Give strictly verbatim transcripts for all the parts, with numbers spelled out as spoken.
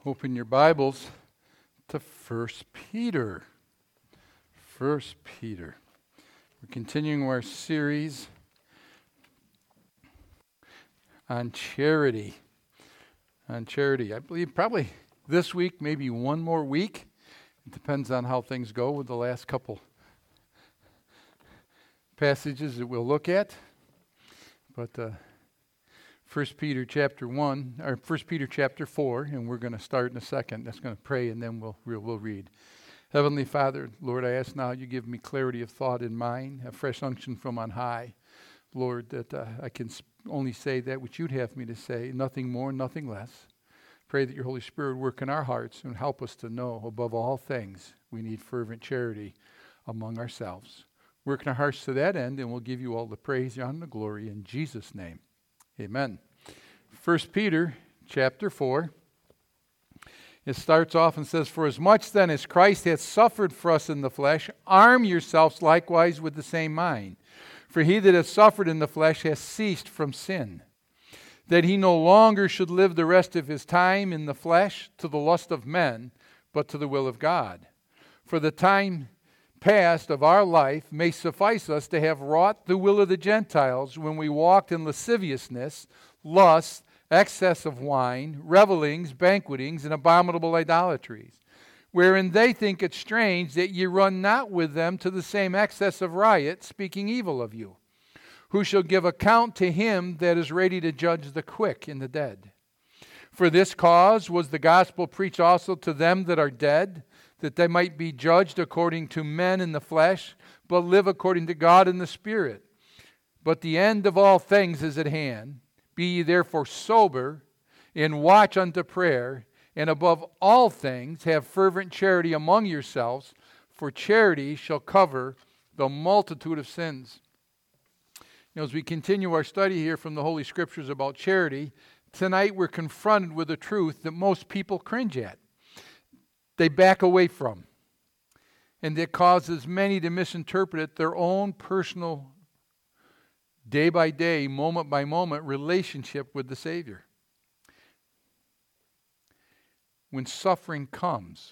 Open your Bibles to First Peter. First Peter. We're continuing our series on charity. On charity. I believe probably this week, maybe one more week. It depends on how things go with the last couple passages that we'll look at. But uh, First Peter chapter one, or First Peter chapter four, and we're going to start in a second. That's going to pray, and then we'll we'll read. Heavenly Father, Lord, I ask now you give me clarity of thought in mind, a fresh unction from on high. Lord, that uh, I can sp- only say that which you'd have me to say, nothing more, nothing less. Pray that your Holy Spirit work in our hearts and help us to know, above all things, we need fervent charity among ourselves. Work in our hearts to that end, and we'll give you all the praise, the honor, and the glory in Jesus' name. Amen. First Peter chapter four. It starts off and says, "For as much then as Christ hath suffered for us in the flesh, arm yourselves likewise with the same mind. For he that hath suffered in the flesh hath ceased from sin, that he no longer should live the rest of his time in the flesh to the lust of men, but to the will of God. For the time past of our life may suffice us to have wrought the will of the Gentiles when we walked in lasciviousness, lust, excess of wine, revelings, banquetings, and abominable idolatries, wherein they think it strange that ye run not with them to the same excess of riot, speaking evil of you, who shall give account to him that is ready to judge the quick and the dead. For this cause was the gospel preached also to them that are dead, that they might be judged according to men in the flesh, but live according to God in the Spirit. But the end of all things is at hand. Be ye therefore sober, and watch unto prayer, and above all things have fervent charity among yourselves, for charity shall cover the multitude of sins." You know, as we continue our study here from the Holy Scriptures about charity, tonight we're confronted with a truth that most people cringe at. They back away from. And it causes many to misinterpret it their own personal, day by day, moment by moment relationship with the Savior. When suffering comes,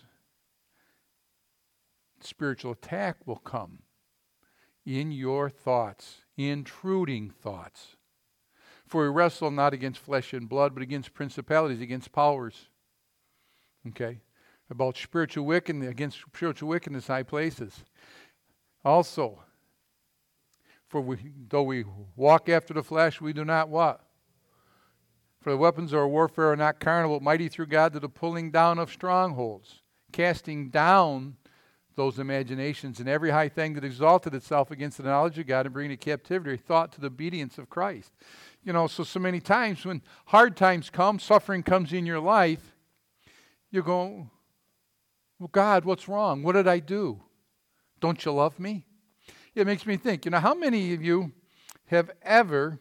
spiritual attack will come in your thoughts, intruding thoughts. For we wrestle not against flesh and blood, but against principalities, against powers. Okay? About spiritual wickedness, against spiritual wickedness high places. Also, for we, though we walk after the flesh, we do not what? For the weapons of our warfare are not carnal, but mighty through God to the pulling down of strongholds, casting down those imaginations and every high thing that exalted itself against the knowledge of God, and bringing to captivity thought to the obedience of Christ. You know, so, so many times when hard times come, suffering comes in your life, you go, "Well, God, what's wrong? What did I do? Don't you love me?" It makes me think, you know, how many of you have ever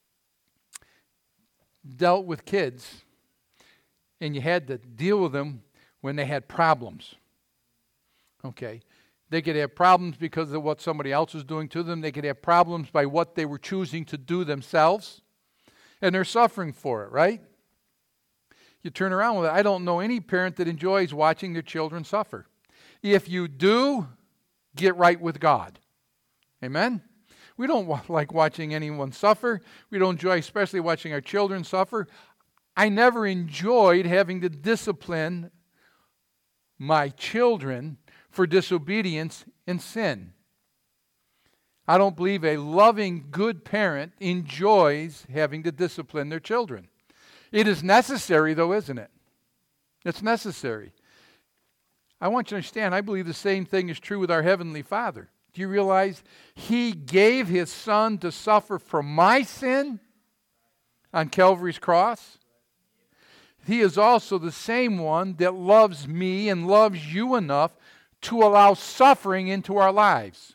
dealt with kids and you had to deal with them when they had problems? Okay. They could have problems because of what somebody else was doing to them. They could have problems by what they were choosing to do themselves. And they're suffering for it, right? You turn around with it. I don't know any parent that enjoys watching their children suffer. If you do, get right with God. Amen? We don't wa- like watching anyone suffer. We don't enjoy especially watching our children suffer. I never enjoyed having to discipline my children for disobedience and sin. I don't believe a loving, good parent enjoys having to discipline their children. It is necessary, though, isn't it? It's necessary. I want you to understand, I believe the same thing is true with our Heavenly Father. Do you realize He gave His Son to suffer for my sin on Calvary's cross? He is also the same one that loves me and loves you enough to allow suffering into our lives.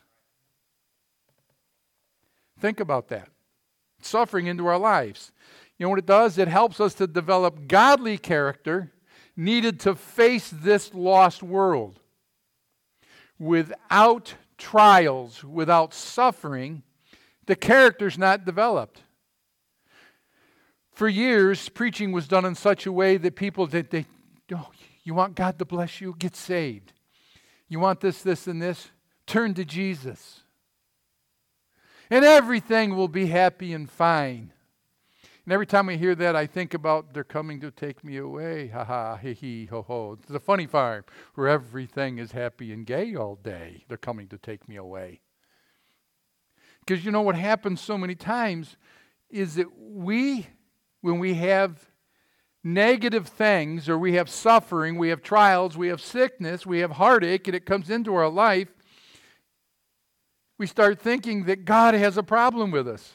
Think about that. Suffering into our lives. You know what it does? It helps us to develop godly character needed to face this lost world. Without trials, without suffering, the character's not developed. For years, preaching was done in such a way that people, that they, oh, You want God to bless you? Get saved. You want this, this, and this? Turn to Jesus. And everything will be happy and fine. And every time I hear that, I think about they're coming to take me away. Ha ha, hee hee, ho ho. It's a funny farm where everything is happy and gay all day. They're coming to take me away. Because you know what happens so many times is that we, when we have negative things or we have suffering, we have trials, we have sickness, we have heartache, and it comes into our life, we start thinking that God has a problem with us.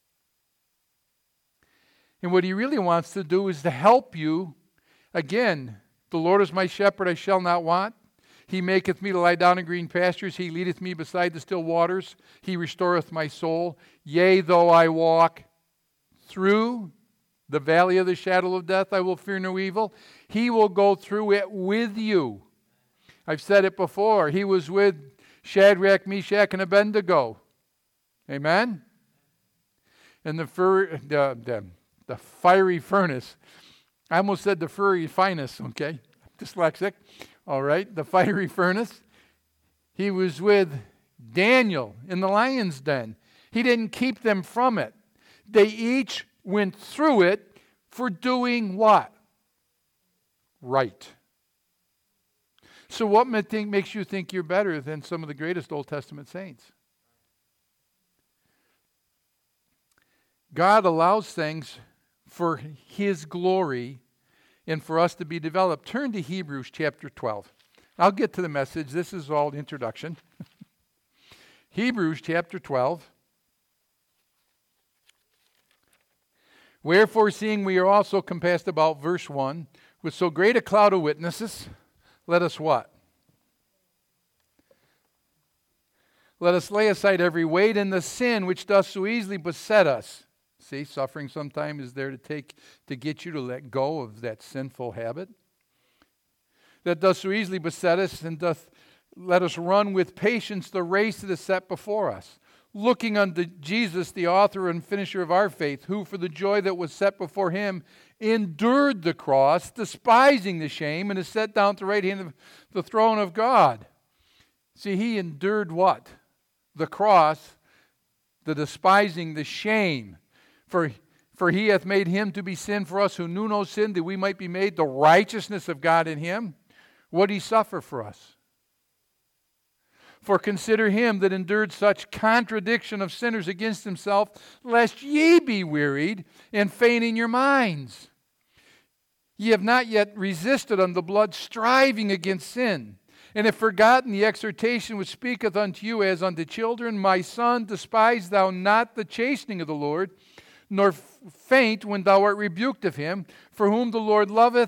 And what he really wants to do is to help you. Again, the Lord is my shepherd, I shall not want. He maketh me to lie down in green pastures. He leadeth me beside the still waters. He restoreth my soul. Yea, though I walk through the valley of the shadow of death, I will fear no evil. He will go through it with you. I've said it before. He was with Shadrach, Meshach, and Abednego. Amen? And the, fur, the, the, the fiery furnace. I almost said the furry finest, okay? Dyslexic. All right, the fiery furnace. He was with Daniel in the lion's den. He didn't keep them from it. They each went through it for doing what? Right. So what makes you think you're better than some of the greatest Old Testament saints? God allows things for his glory and for us to be developed. Turn to Hebrews chapter twelve. I'll get to the message. This is all introduction. Hebrews chapter twelve. Wherefore, seeing we are also compassed about, verse one, with so great a cloud of witnesses, let us what? Let us lay aside every weight and the sin which doth so easily beset us. See, suffering sometimes is there to take to get you to let go of that sinful habit. That doth so easily beset us, and doth let us run with patience the race that is set before us. Looking unto Jesus, the author and finisher of our faith, who for the joy that was set before him endured the cross, despising the shame, and is set down at the right hand of the throne of God. See, he endured what? The cross, the despising, the shame. For, for he hath made him to be sin for us who knew no sin, that we might be made the righteousness of God in him. What did he suffer for us? For consider him that endured such contradiction of sinners against himself, lest ye be wearied and faint in your minds. Ye have not yet resisted unto the blood, striving against sin, and have forgotten the exhortation which speaketh unto you as unto children. My son, despise thou not the chastening of the Lord, nor faint when thou art rebuked of him. For whom the Lord loveth,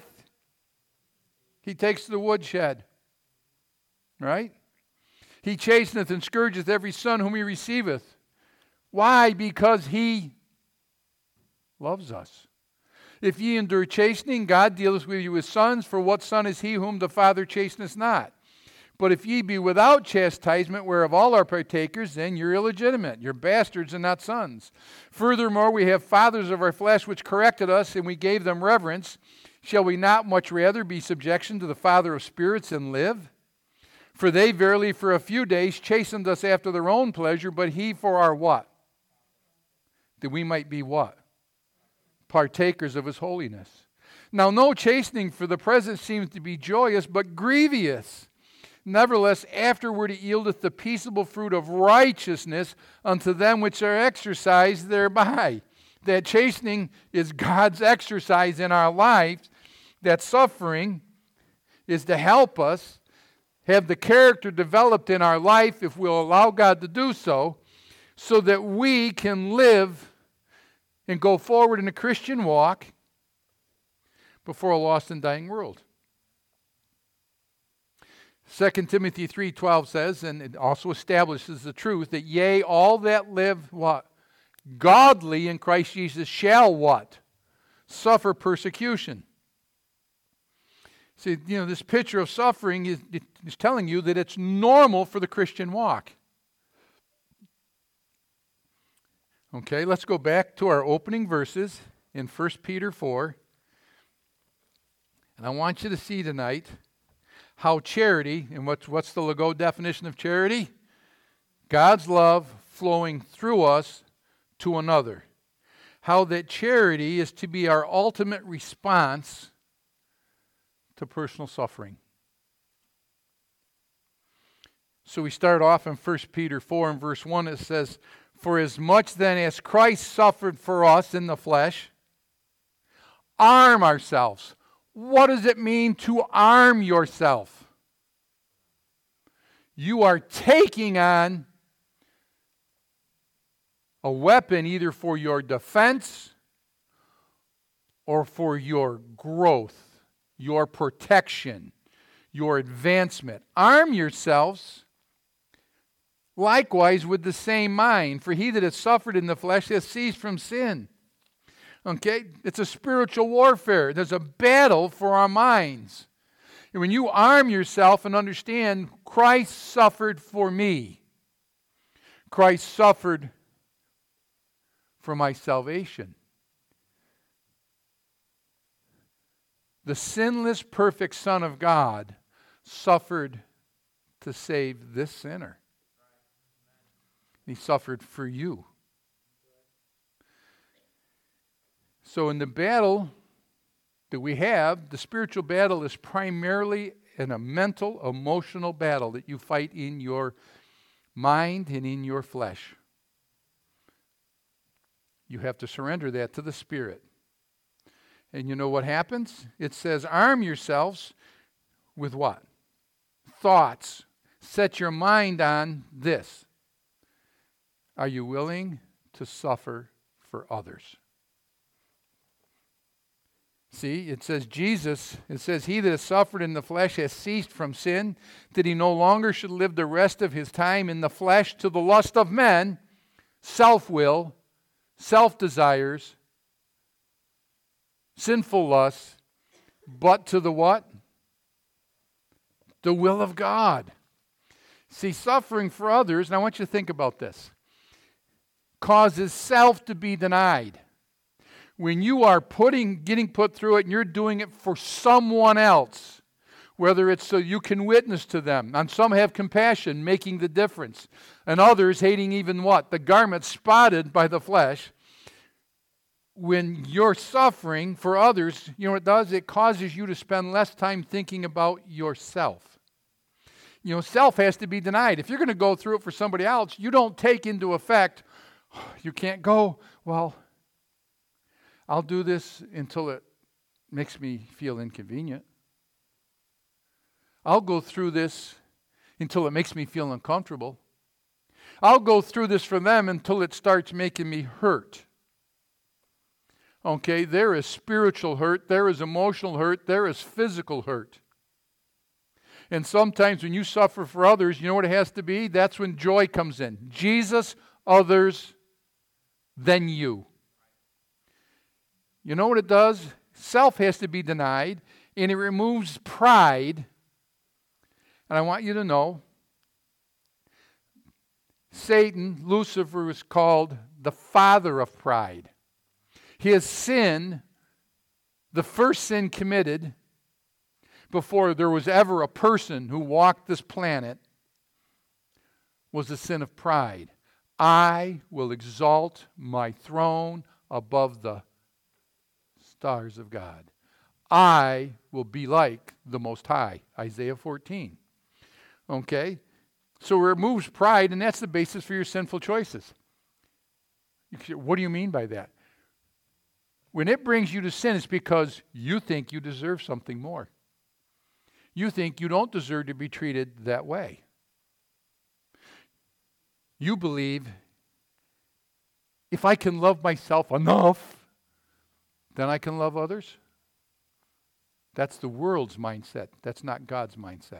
he takes to the woodshed. Right? He chasteneth and scourgeth every son whom he receiveth. Why? Because he loves us. If ye endure chastening, God dealeth with you as sons. For what son is he whom the Father chasteneth not? But if ye be without chastisement, whereof all are partakers, then you're illegitimate. You're bastards and not sons. Furthermore, we have fathers of our flesh which corrected us, and we gave them reverence. Shall we not much rather be subjection to the Father of spirits and live? For they verily for a few days chastened us after their own pleasure, but he for our what? That we might be what? Partakers of his holiness. Now no chastening for the present seems to be joyous, but grievous. Nevertheless, afterward it yieldeth the peaceable fruit of righteousness unto them which are exercised thereby. That chastening is God's exercise in our lives. That suffering is to help us have the character developed in our life, if we'll allow God to do so, so that we can live and go forward in a Christian walk before a lost and dying world. Second Timothy three twelve says, and it also establishes the truth, that yea, all that live what? Godly in Christ Jesus shall what? Suffer persecution. See, you know, this picture of suffering is, is telling you that it's normal for the Christian walk. Okay, let's go back to our opening verses in First Peter four. And I want you to see tonight how charity, and what's, what's the Legault definition of charity? God's love flowing through us to another. How that charity is to be our ultimate response to personal suffering. So we start off in First Peter four and verse one. It says, "For as much then as Christ suffered for us in the flesh, arm ourselves." What does it mean to arm yourself? You are taking on a weapon either for your defense or for your growth, your protection, your advancement. Arm yourselves likewise with the same mind, for he that has suffered in the flesh has ceased from sin. Okay? It's a spiritual warfare. There's a battle for our minds. And when you arm yourself and understand Christ suffered for me, Christ suffered for my salvation. The sinless, perfect Son of God suffered to save this sinner. He suffered for you. So in the battle that we have, the spiritual battle is primarily in a mental, emotional battle that you fight in your mind and in your flesh. You have to surrender that to the Spirit. And you know what happens? It says, arm yourselves with what? Thoughts. Set your mind on this. Are you willing to suffer for others? See, it says Jesus, it says, he that has suffered in the flesh has ceased from sin, that he no longer should live the rest of his time in the flesh to the lust of men, self-will, self-desires, sinful lusts, but to the what? The will of God. See, suffering for others, and I want you to think about this, causes self to be denied. When you are putting, getting put through it and you're doing it for someone else, whether it's so you can witness to them, and some have compassion, making the difference, and others hating even what? The garment spotted by the flesh. When you're suffering for others, you know what it does? It causes you to spend less time thinking about yourself. You know, self has to be denied. If you're going to go through it for somebody else, you don't take into effect, you can't go, well, I'll do this until it makes me feel inconvenient. I'll go through this until it makes me feel uncomfortable. I'll go through this for them until it starts making me hurt. Okay, there is spiritual hurt, there is emotional hurt, there is physical hurt. And sometimes when you suffer for others, you know what it has to be? That's when joy comes in. Jesus, others, then you. You know what it does? Self has to be denied, and it removes pride. And I want you to know, Satan, Lucifer, is called the father of pride. His sin, the first sin committed before there was ever a person who walked this planet, was the sin of pride. I will exalt my throne above the stars of God. I will be like the Most High. Isaiah fourteen. Okay? So it removes pride, and that's the basis for your sinful choices. What do you mean by that? When it brings you to sin, it's because you think you deserve something more. You think you don't deserve to be treated that way. You believe, if I can love myself enough, then I can love others. That's the world's mindset. That's not God's mindset.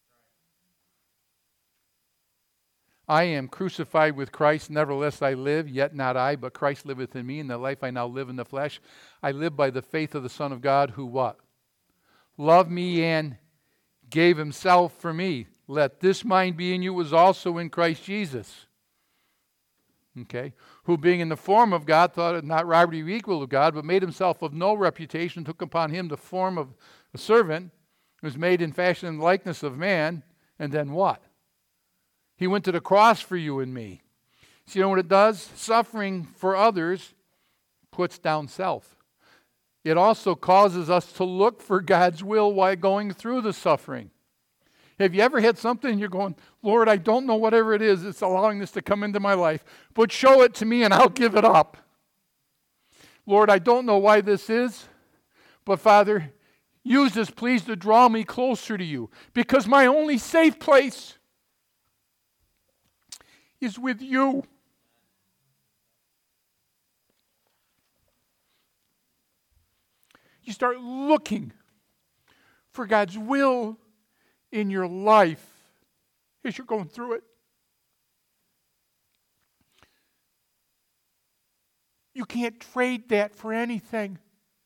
I am crucified with Christ, nevertheless I live, yet not I, but Christ liveth in me, and the life I now live in the flesh. I live by the faith of the Son of God, who what? Loved me and gave himself for me. Let this mind be in you was also in Christ Jesus. Okay? Who being in the form of God thought it not robbery to be equal to God, but made himself of no reputation, took upon him the form of a servant, was made in fashion and likeness of man, and then what? He went to the cross for you and me. So you know what it does? Suffering for others puts down self. It also causes us to look for God's will while going through the suffering. Have you ever had something and you're going, Lord, I don't know whatever it is that's allowing this to come into my life, but show it to me and I'll give it up. Lord, I don't know why this is, but Father, use this please to draw me closer to you, because my only safe place is with you. You start looking for God's will in your life as you're going through it. You can't trade that for anything.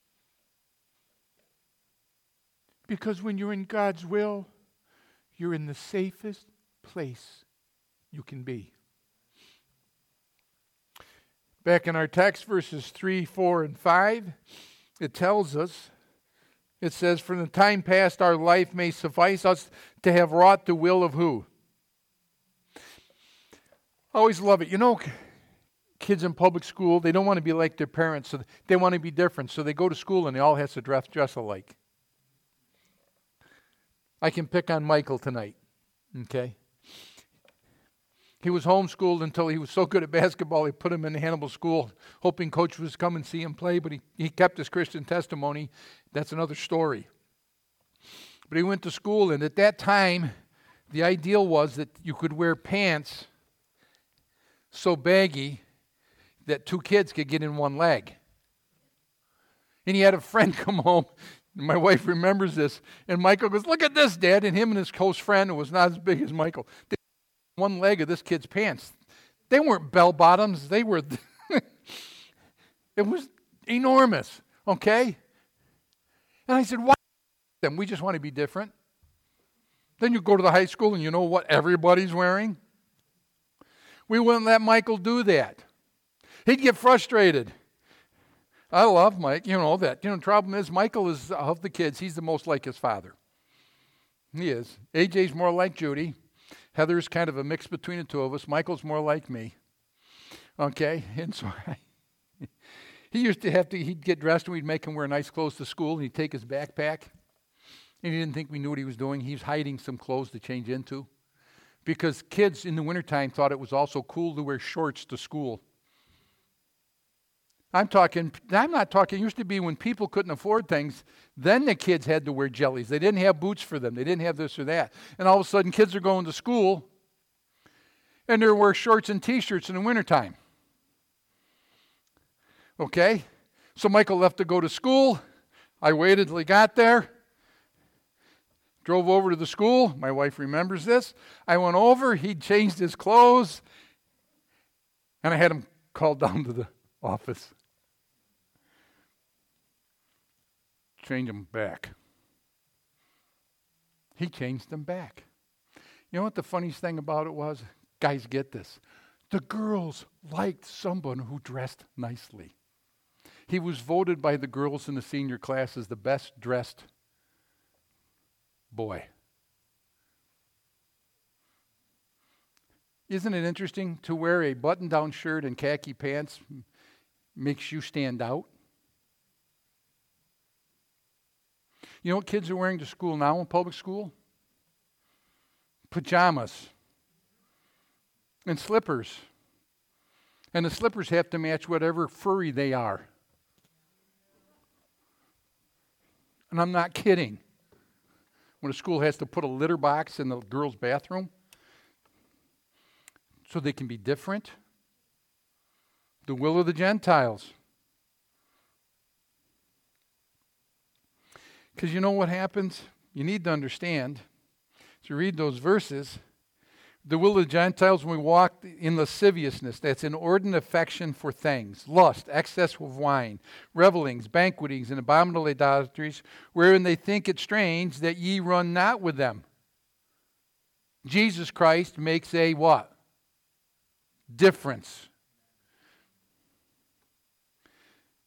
Because when you're in God's will, you're in the safest place you can be. Back in our text, verses three, four, and five, it tells us, it says, from the time past our life may suffice us to have wrought the will of who? I always love it. You know, kids in public school, they don't want to be like their parents, so they want to be different. So they go to school and they all have to dress, dress alike. I can pick on Michael tonight, okay? He was homeschooled until he was so good at basketball, he put him in the Hannibal school, hoping coach would come and see him play, but he, he kept his Christian testimony. That's another story. But he went to school, and at that time, the ideal was that you could wear pants so baggy that two kids could get in one leg. And he had a friend come home, and my wife remembers this, and Michael goes, "Look at this, Dad," and him and his close friend, who was not as big as Michael, they one leg of this kid's pants. They weren't bell bottoms. They were, it was enormous, okay? And I said, why them? We just want to be different. Then you go to the high school and you know what everybody's wearing? We wouldn't let Michael do that. He'd get frustrated. I love Mike, you know that. You know, the problem is Michael is, of the kids, he's the most like his father. He is. A J's more like Judy. Heather's kind of a mix between the two of us. Michael's more like me. Okay? And so I, he used to have to, he'd get dressed and we'd make him wear nice clothes to school, and he'd take his backpack. And he didn't think we knew what he was doing. He was hiding some clothes to change into. Because kids in the wintertime thought it was also cool to wear shorts to school. I'm talking, I'm not talking, it used to be when people couldn't afford things, then the kids had to wear jellies. They didn't have boots for them. They didn't have this or that. And all of a sudden, kids are going to school, and they're wearing shorts and T-shirts in the wintertime. Okay? So Michael left to go to school. I waited till he got there. Drove over to the school. My wife remembers this. I went over. He'd changed his clothes. And I had him called down to the office. Change them back. He changed them back. You know what the funniest thing about it was? Guys, get this. The girls liked someone who dressed nicely. He was voted by the girls in the senior class as the best dressed boy. Isn't it interesting to wear a button-down shirt and khaki pants makes you stand out? You know what kids are wearing to school now in public school? Pajamas and slippers. And the slippers have to match whatever furry they are. And I'm not kidding. When a school has to put a litter box in the girls' bathroom so they can be different. The will of the Gentiles. Because you know what happens? You need to understand, as you read those verses, the will of the Gentiles when we walk in lasciviousness, that's inordinate affection for things, lust, excess of wine, revelings, banquetings, and abominable idolatries, wherein they think it strange that ye run not with them. Jesus Christ makes a what? Difference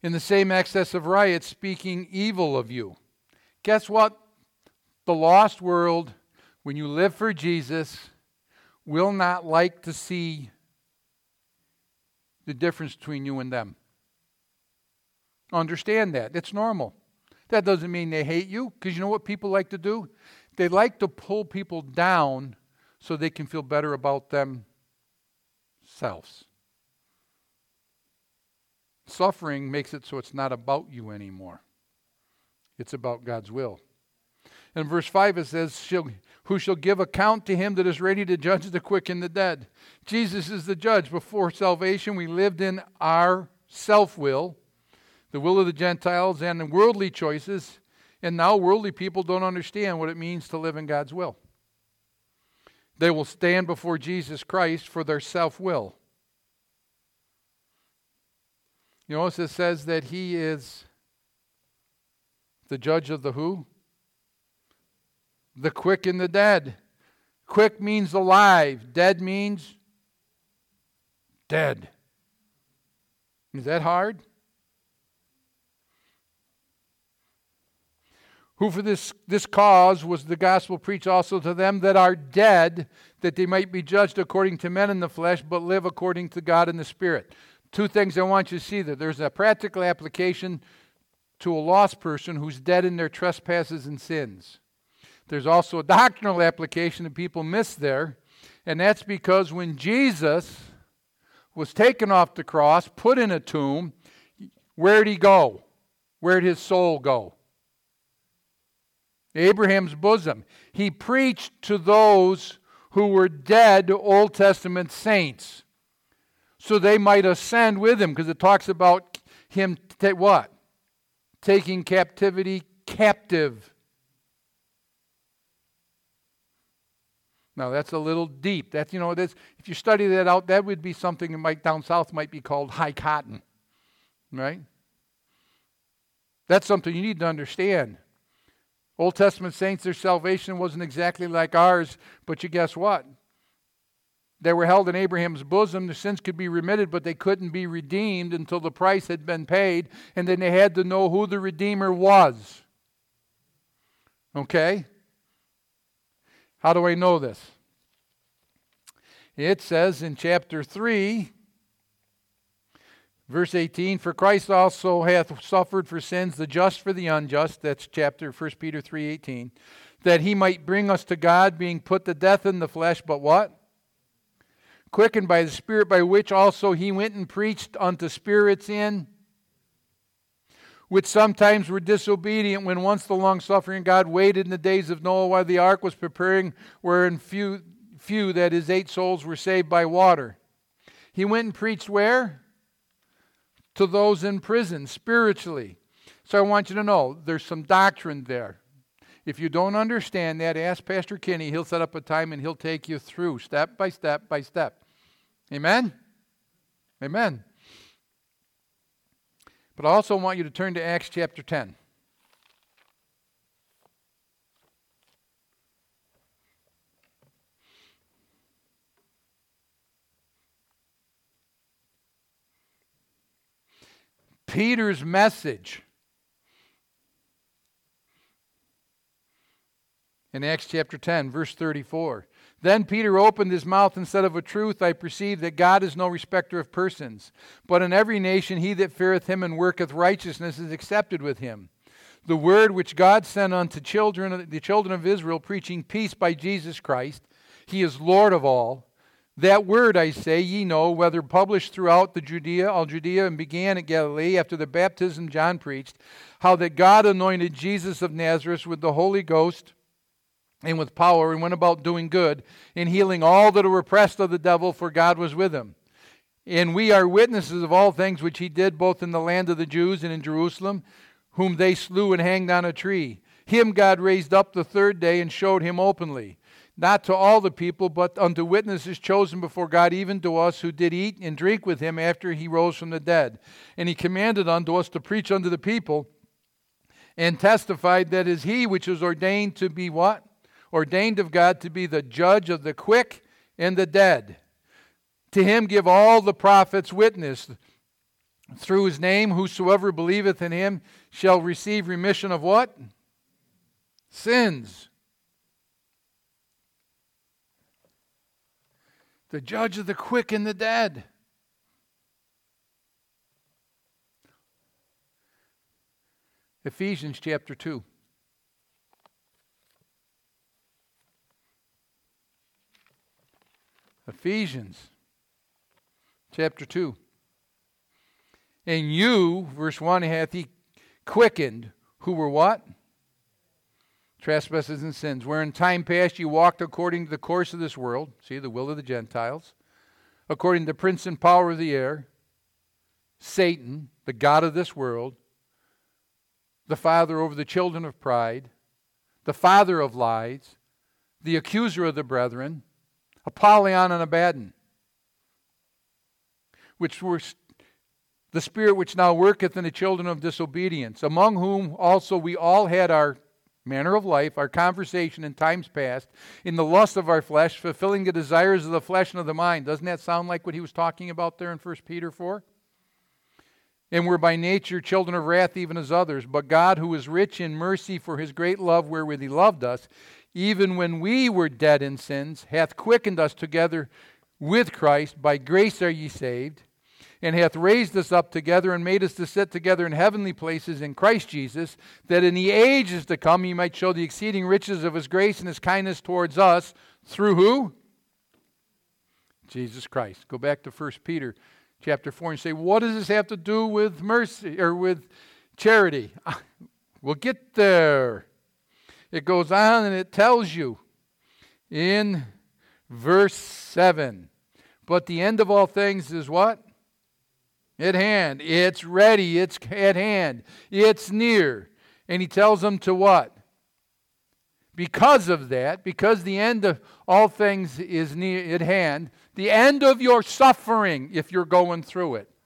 in the same excess of riot, speaking evil of you. Guess what? The lost world, when you live for Jesus, will not like to see the difference between you and them. Understand that. It's normal. That doesn't mean they hate you, because you know what people like to do? They like to pull people down so they can feel better about themselves. Suffering makes it so it's not about you anymore. It's about God's will. In verse five it says, She'll, who shall give account to him that is ready to judge the quick and the dead. Jesus is the judge. Before salvation, we lived in our self-will, the will of the Gentiles, and the worldly choices. And now worldly people don't understand what it means to live in God's will. They will stand before Jesus Christ for their self-will. You notice it says that he is the judge of the who? The quick and the dead. Quick means alive. Dead means dead. Is that hard? Who for this, this cause was the gospel preached also to them that are dead, that they might be judged according to men in the flesh, but live according to God in the Spirit. Two things I want you to see there. There's a practical application to a lost person who's dead in their trespasses and sins. There's also a doctrinal application that people miss there, and that's because when Jesus was taken off the cross, put in a tomb, where'd he go? Where'd his soul go? Abraham's bosom. He preached to those who were dead Old Testament saints, so they might ascend with him, because it talks about him, ta- what? Taking captivity captive. Now that's a little deep. That's, you know, that's, if you study that out, that would be something that might down south might be called high cotton, right? That's something you need to understand. Old Testament saints, their salvation wasn't exactly like ours, but you guess what? They were held in Abraham's bosom. Their sins could be remitted, but they couldn't be redeemed until the price had been paid, and then they had to know who the Redeemer was. Okay? How do I know this? It says in chapter three, verse eighteen, for Christ also hath suffered for sins, the just for the unjust, that's chapter First Peter three eighteen, that he might bring us to God, being put to death in the flesh, but what? Quickened by the Spirit, by which also he went and preached unto spirits in, which sometimes were disobedient, when once the long-suffering God waited in the days of Noah while the ark was preparing, wherein few, few, that is, eight souls, were saved by water. He went and preached where? To those in prison, spiritually. So I want you to know, there's some doctrine there. If you don't understand that, ask Pastor Kenny. He'll set up a time and he'll take you through, step by step by step. Amen? Amen. But I also want you to turn to Acts chapter ten. Peter's message in Acts chapter ten, verse thirty-four. Then Peter opened his mouth and said, of a truth I perceive that God is no respecter of persons, but in every nation he that feareth him and worketh righteousness is accepted with him. The word which God sent unto children, the children of Israel, preaching peace by Jesus Christ, he is Lord of all. That word, I say, ye know, whether published throughout the Judea, all Judea, and began at Galilee, after the baptism John preached, how that God anointed Jesus of Nazareth with the Holy Ghost and with power, and went about doing good, and healing all that were oppressed of the devil, for God was with him. And we are witnesses of all things which he did, both in the land of the Jews and in Jerusalem, whom they slew and hanged on a tree. Him God raised up the third day, and showed him openly, not to all the people, but unto witnesses chosen before God, even to us, who did eat and drink with him after he rose from the dead. And he commanded unto us to preach unto the people, and testified that is he which is ordained to be what? Ordained of God to be the judge of the quick and the dead. To him give all the prophets witness, Through his name, whosoever believeth in him shall receive remission of what? Sins. The judge of the quick and the dead. Ephesians chapter two. Ephesians chapter two. And you, verse one, hath he quickened, who were what? Trespasses and sins, where in time past you walked according to the course of this world, see, the will of the Gentiles, according to the prince and power of the air, Satan, the god of this world, the father over the children of pride, the father of lies, the accuser of the brethren, Apollyon and Abaddon, which were the spirit which now worketh in the children of disobedience, among whom also we all had our manner of life, our conversation in times past, in the lust of our flesh, fulfilling the desires of the flesh and of the mind. Doesn't that sound like what he was talking about there in First Peter four? And we're by nature children of wrath even as others. But God, who is rich in mercy for his great love wherewith he loved us, even when we were dead in sins, hath quickened us together with Christ. By grace are ye saved, and hath raised us up together and made us to sit together in heavenly places in Christ Jesus, that in the ages to come he might show the exceeding riches of his grace and his kindness towards us, through who? Jesus Christ. Go back to First Peter chapter four and say, what does this have to do with mercy or with charity? We'll get there. It goes on and it tells you in verse seven, but the end of all things is what? At hand. It's ready. It's at hand. It's near. And he tells them to what? Because of that, because the end of all things is near at hand, the end of your suffering, if you're going through it,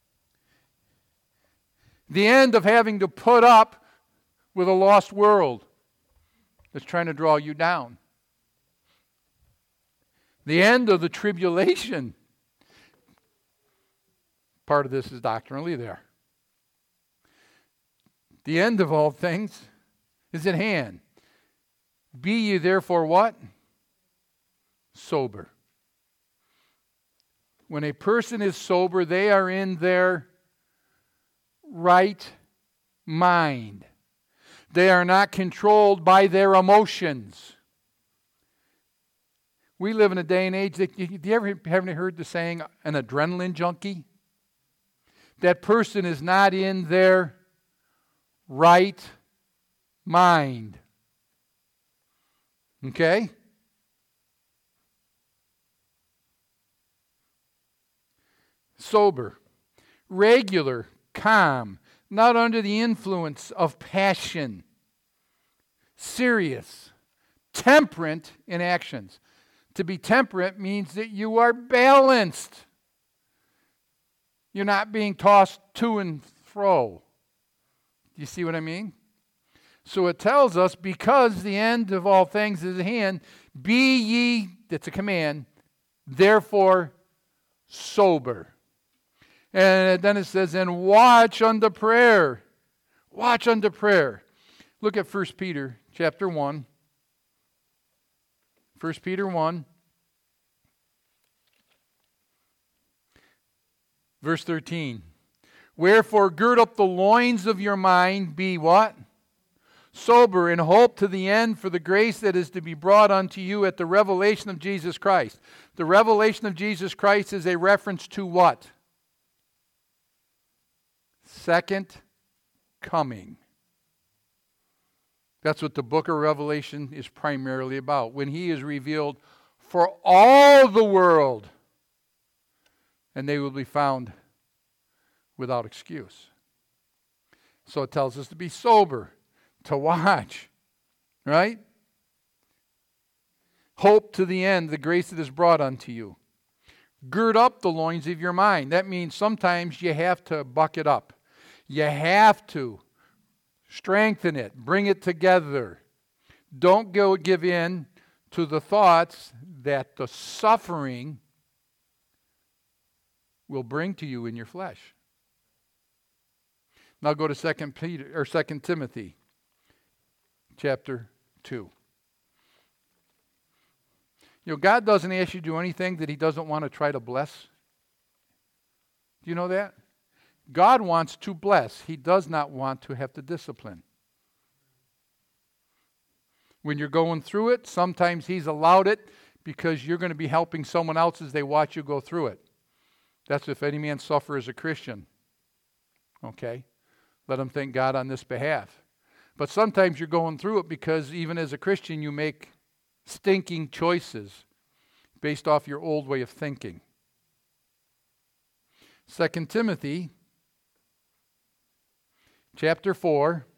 the end of having to put up with a lost world that's trying to draw you down, the end of the tribulation. Part of this is doctrinally there. The end of all things is at hand. Be ye therefore what? Sober. When a person is sober, they are in their right mind. They are not controlled by their emotions. We live in a day and age that, do you ever haven't heard the saying, an adrenaline junkie? That person is not in their right mind. Okay? Sober, regular, calm, not under the influence of passion, serious, temperate in actions. To be temperate means that you are balanced. You're not being tossed to and fro. Do you see what I mean? So it tells us, because the end of all things is at hand, be ye, that's a command, therefore sober. And then it says, and watch unto prayer. Watch unto prayer. Look at First Peter chapter one. First Peter one. Verse thirteen. Wherefore gird up the loins of your mind, be what? Sober, and hope to the end for the grace that is to be brought unto you at the revelation of Jesus Christ. The revelation of Jesus Christ is a reference to what? Second coming. That's what the book of Revelation is primarily about. When he is revealed for all the world, and they will be found without excuse. So it tells us to be sober, to watch, right? Hope to the end, the grace that is brought unto you. Gird up the loins of your mind. That means sometimes you have to buck it up. You have to strengthen it, bring it together. Don't go give in to the thoughts that the suffering will bring to you in your flesh. Now go to Second Peter or Second Timothy chapter two. You know, God doesn't ask you to do anything that he doesn't want to try to bless. Do you know that? God wants to bless. He does not want to have to discipline. When you're going through it, sometimes he's allowed it because you're going to be helping someone else as they watch you go through it. That's if any man suffer as a Christian. Okay? Let him thank God on this behalf. But sometimes you're going through it because even as a Christian you make stinking choices based off your old way of thinking. Second Timothy chapter four.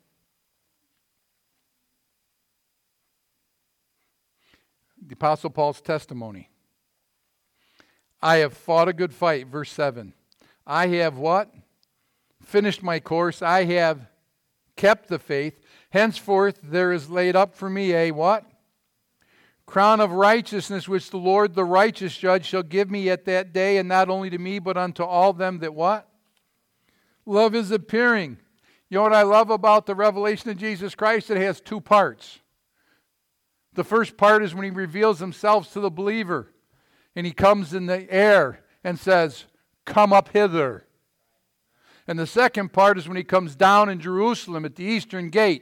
The Apostle Paul's testimony. I have fought a good fight, verse seven. I have what? Finished my course. I have kept the faith. Henceforth there is laid up for me a what? Crown of righteousness, which the Lord, the righteous judge, shall give me at that day, and not only to me, but unto all them that what? Love is appearing. You know what I love about the revelation of Jesus Christ? It has two parts. The first part is when he reveals himself to the believer, and he comes in the air and says, come up hither. And the second part is when he comes down in Jerusalem at the eastern gate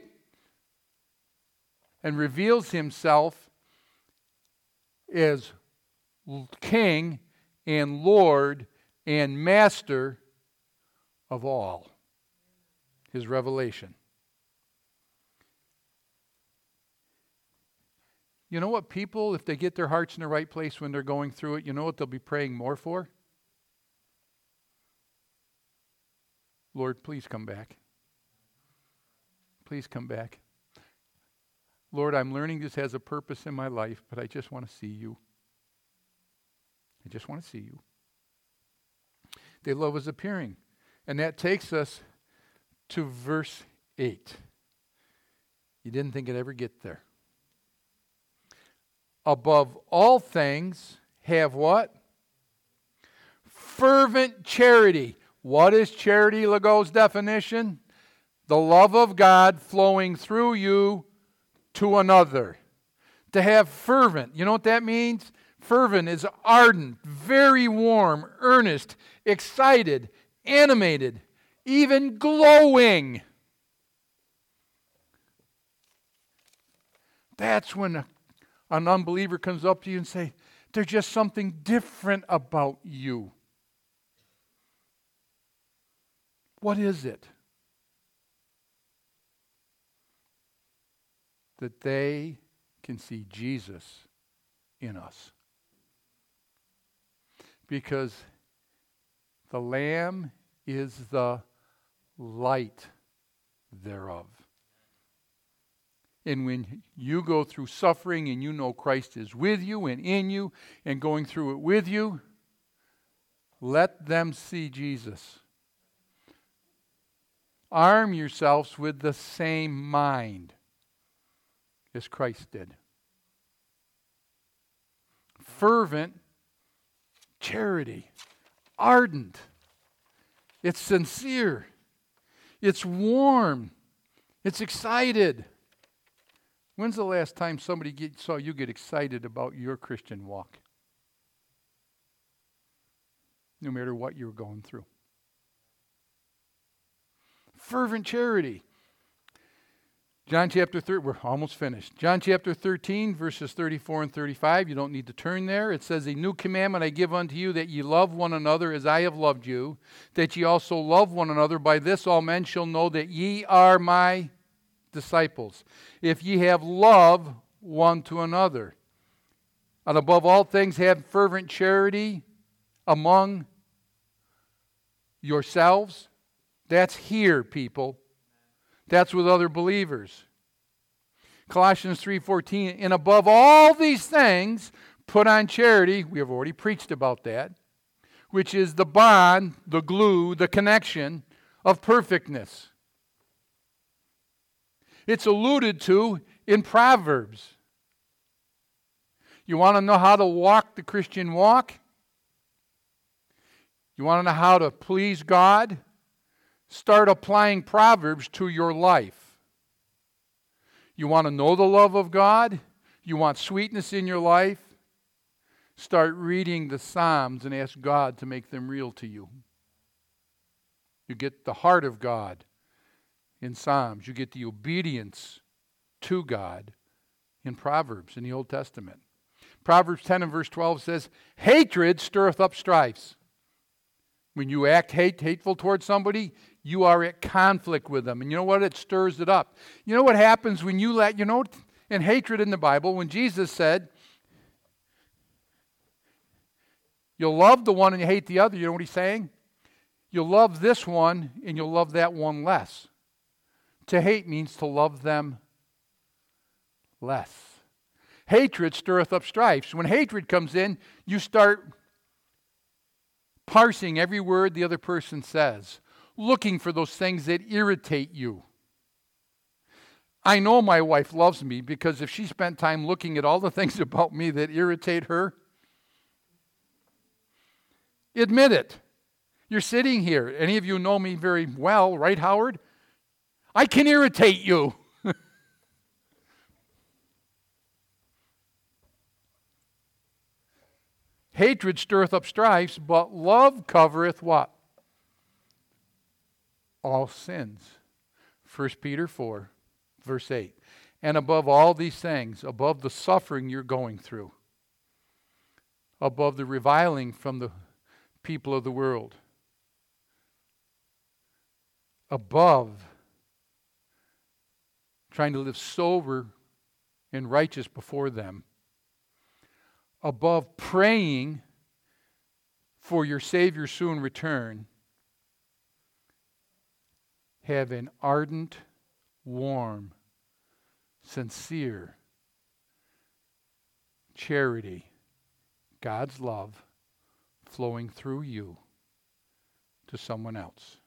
and reveals himself as King and Lord and Master of all. His revelation. You know what people, if they get their hearts in the right place when they're going through it, you know what they'll be praying more for? Lord, please come back. Please come back. Lord, I'm learning this has a purpose in my life, but I just want to see you. I just want to see you. Their love is appearing. And that takes us to verse eight. You didn't think it'd ever get there. Above all things, have what? Fervent charity. What is charity, Legault's definition? The love of God flowing through you to another. To have fervent, you know what that means? Fervent is ardent, very warm, earnest, excited, animated, even glowing. That's when a, an unbeliever comes up to you and say, there's just something different about you. What is it? That they can see Jesus in us. Because the Lamb is the light thereof. And when you go through suffering and you know Christ is with you and in you and going through it with you, let them see Jesus. Arm yourselves with the same mind as Christ did. Fervent charity. Ardent. It's sincere. It's warm. It's excited. When's the last time somebody get, saw you get excited about your Christian walk? No matter what you're going through. Fervent charity. John chapter thirteen, we're almost finished. John chapter thirteen, verses thirty-four and thirty-five. You don't need to turn there. It says, a new commandment I give unto you, that ye love one another as I have loved you, that ye also love one another. By this all men shall know that ye are my disciples, if ye have love one to another. And above all things have fervent charity among yourselves. That's here, people. That's with other believers. Colossians three fourteen, and above all these things, put on charity. We have already preached about that, which is the bond, the glue, the connection of perfectness. It's alluded to in Proverbs. You want to know how to walk the Christian walk? You want to know how to please God? Start applying Proverbs to your life. You want to know the love of God? You want sweetness in your life? Start reading the Psalms and ask God to make them real to you. You get the heart of God in Psalms. You get the obedience to God in Proverbs in the Old Testament. Proverbs ten and verse twelve says, hatred stirreth up strifes. When you act hate, hateful towards somebody, you are at conflict with them. And you know what? It stirs it up. You know what happens when you let, you know, in hatred in the Bible, when Jesus said, you'll love the one and you hate the other, you know what he's saying? You'll love this one and you'll love that one less. To hate means to love them less. Hatred stirreth up strife. So when hatred comes in, you start parsing every word the other person says, looking for those things that irritate you. I know my wife loves me because if she spent time looking at all the things about me that irritate her, admit it. You're sitting here. Any of you know me very well, right, Howard? I can irritate you. Hatred stirreth up strifes, but love covereth what? All sins. First Peter four, verse eight. And above all these things, above the suffering you're going through, above the reviling from the people of the world, above trying to live sober and righteous before them, above praying for your Savior's soon return, have an ardent, warm, sincere charity, God's love flowing through you to someone else.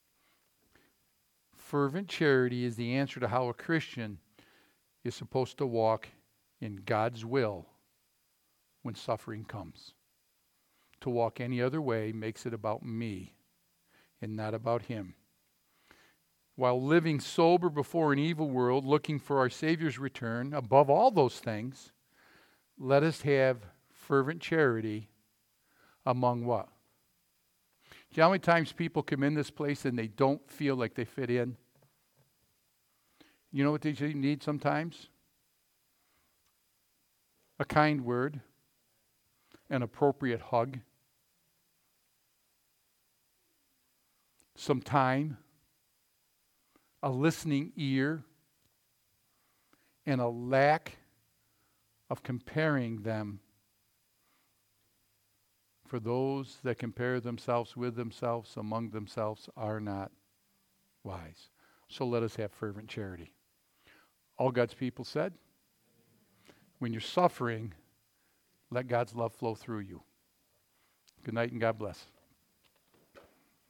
Fervent charity is the answer to how a Christian is supposed to walk in God's will when suffering comes. To walk any other way makes it about me and not about Him. While living sober before an evil world, looking for our Savior's return, above all those things, let us have fervent charity among what? Do you know how many times people come in this place and they don't feel like they fit in? You know what they need sometimes? A kind word, an appropriate hug, some time, a listening ear, and a lack of comparing them. For those that compare themselves with themselves among themselves are not wise. So let us have fervent charity. All God's people said, when you're suffering, let God's love flow through you. Good night and God bless.